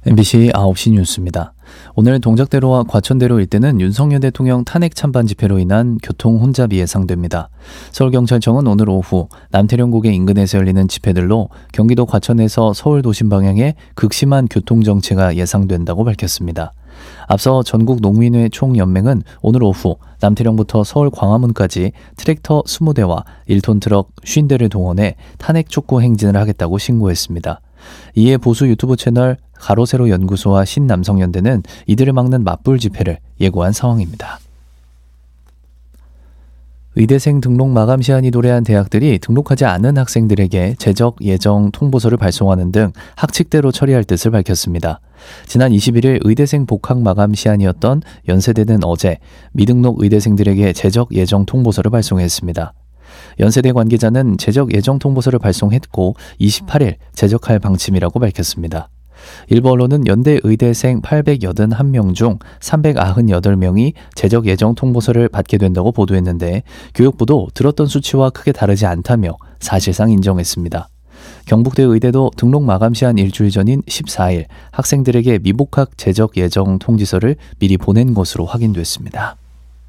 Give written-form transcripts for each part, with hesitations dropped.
MBC 9시 뉴스입니다. 오늘 동작대로와 과천대로 일대는 윤석열 대통령 탄핵 찬반 집회로 인한 교통 혼잡이 예상됩니다. 서울경찰청은 오늘 오후 남태령고개 인근에서 열리는 집회들로 경기도 과천에서 서울 도심 방향에 극심한 교통정체가 예상된다고 밝혔습니다. 앞서 전국농민회 총연맹은 오늘 오후 남태령부터 서울 광화문까지 트랙터 20대와 1톤 트럭 50대를 동원해 탄핵 촉구 행진을 하겠다고 신고했습니다. 이에 보수 유튜브 채널 가로세로 연구소와 신남성연대는 이들을 막는 맞불 집회를 예고한 상황입니다. 의대생 등록 마감 시한이 도래한 대학들이 등록하지 않은 학생들에게 재적 예정 통보서를 발송하는 등 학칙대로 처리할 뜻을 밝혔습니다. 지난 21일 의대생 복학 마감 시한이었던 연세대는 어제 미등록 의대생들에게 재적 예정 통보서를 발송했습니다. 연세대 관계자는 재적 예정 통보서를 발송했고 28일 재적할 방침이라고 밝혔습니다. 일부 언론은 연대 의대생 881명 중 398명이 재적 예정 통보서를 받게 된다고 보도했는데 교육부도 들었던 수치와 크게 다르지 않다며 사실상 인정했습니다. 경북대 의대도 등록 마감 시한 일주일 전인 14일 학생들에게 미복학 재적 예정 통지서를 미리 보낸 것으로 확인됐습니다.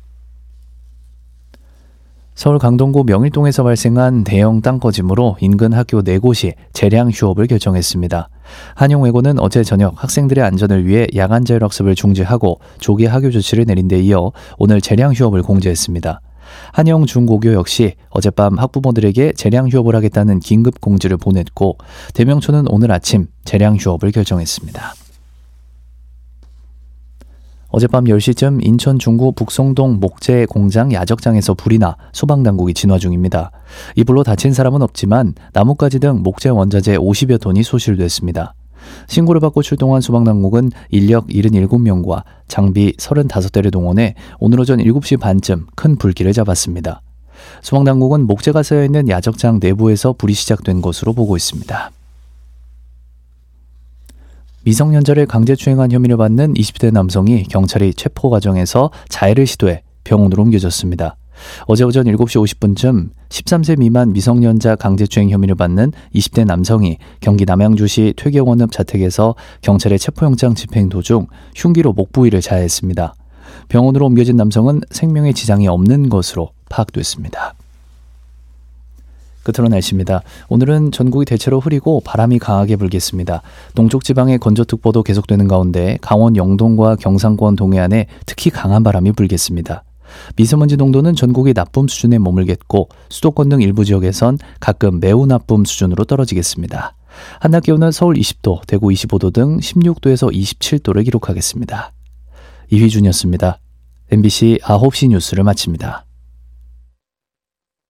서울 강동구 명일동에서 발생한 대형 땅꺼짐으로 인근 학교 4곳이 재량 휴업을 결정했습니다. 한영외고는 어제 저녁 학생들의 안전을 위해 야간 자율학습을 중지하고 조기 하교 조치를 내린 데 이어 오늘 재량 휴업을 공지했습니다. 한영중고교 역시 어젯밤 학부모들에게 재량 휴업을 하겠다는 긴급 공지를 보냈고 대명초는 오늘 아침 재량 휴업을 결정했습니다. 어젯밤 10시쯤 인천 중구 북송동 목재 공장 야적장에서 불이 나 소방당국이 진화 중입니다. 이 불로 다친 사람은 없지만 나뭇가지 등 목재 원자재 50여 톤이 소실됐습니다. 신고를 받고 출동한 소방당국은 인력 77명과 장비 35대를 동원해 오늘 오전 7시 반쯤 큰 불길을 잡았습니다. 소방당국은 목재가 쌓여있는 야적장 내부에서 불이 시작된 것으로 보고 있습니다. 미성년자를 강제추행한 혐의를 받는 20대 남성이 경찰이 체포 과정에서 자해를 시도해 병원으로 옮겨졌습니다. 어제 오전 7시 50분쯤 13세 미만 미성년자 강제추행 혐의를 받는 20대 남성이 경기 남양주시 퇴계원읍 자택에서 경찰의 체포영장 집행 도중 흉기로 목 부위를 자해했습니다. 병원으로 옮겨진 남성은 생명에 지장이 없는 것으로 파악됐습니다. 끝으로 날씨입니다. 오늘은 전국이 대체로 흐리고 바람이 강하게 불겠습니다. 동쪽 지방의 건조특보도 계속되는 가운데 강원 영동과 경상권 동해안에 특히 강한 바람이 불겠습니다. 미세먼지 농도는 전국이 나쁨 수준에 머물겠고 수도권 등 일부 지역에선 가끔 매우 나쁨 수준으로 떨어지겠습니다. 한낮 기온은 서울 20도, 대구 25도 등 16도에서 27도를 기록하겠습니다. 이휘준이었습니다. MBC 9시 뉴스를 마칩니다.